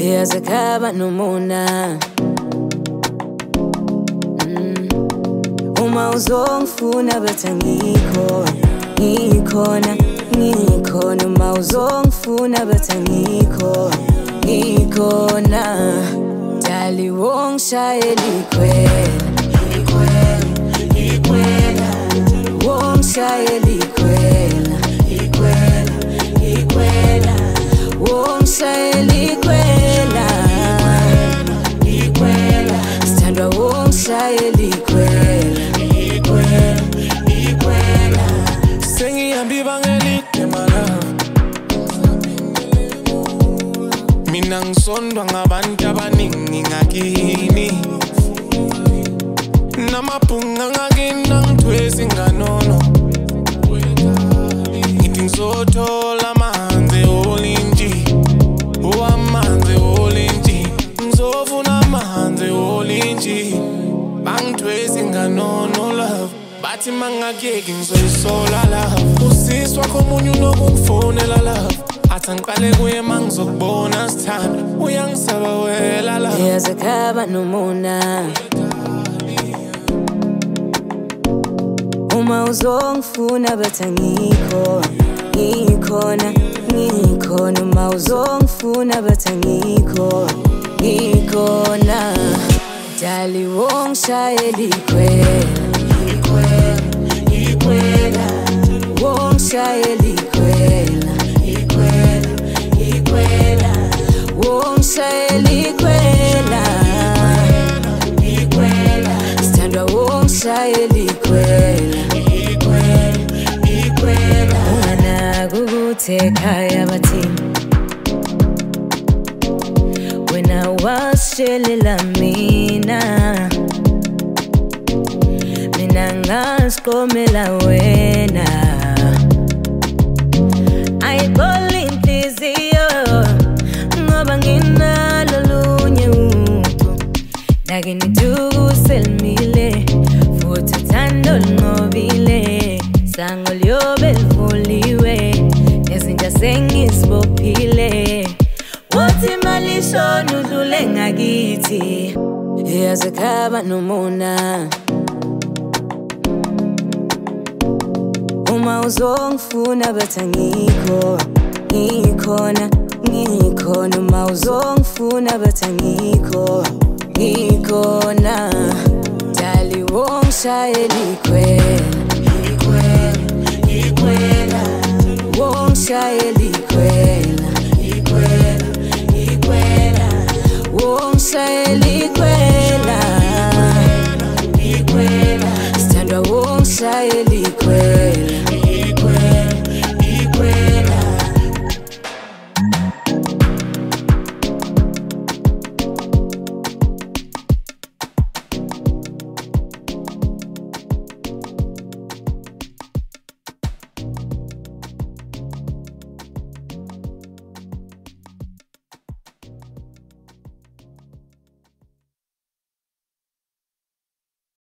yaze khaba nomona. Uma uzongifuna bethe ngikhona uma uzongifuna bethe ngikhona. Dali wongishayela ikhwela, wongishayela ikhwela, wongishayela ikhwela, sithandwa wongishayela ikhwela. Sengihamba ibanga elide mala, mina ngisondwa ngabantu abaningi ngakini, namabhunga ngakini angithwesa inganono. Ngithi ngizothola amanzi olintshi, amanzi olintshi, ngizofuna amanzi olintshi, bangithwesa inganono love. Bathi mangakuyeki ngizoyisola love. Usisi wakho omunye unokungifonela love, athi angiqale kuye mangizokubona sithanda, uyangisaba wela love. Yaze khaba nomona. Uma uzongifuna bethe ngikhona uma uzongifuna bethe ngikhona. Dali wongishayela ikhwela, wongishayela ikhwela, wongishayela ikhwela, sithandwa wongishayela ikhwela. Unganaki ukuthi ekhaya bathini, wena wasishelela mina ngasiqomela wena. Ayikhola inhliziyo ngoba nginalo lunye umuntu, lakini dukuselimile futhi uthando linqobile. Sango liyobe livuliwe, nezinja sengizibophile. Wothi imali ishona udlule ngakithi, yaze khaba nomona. Uma uzongifuna bethe ngikhona uma uzongifuna bethe ngikhona. Dali wongishayela ikhwela, wongishayela ikhwela, wongishayela ikhwela, sithandwa wongishayela ikhwela.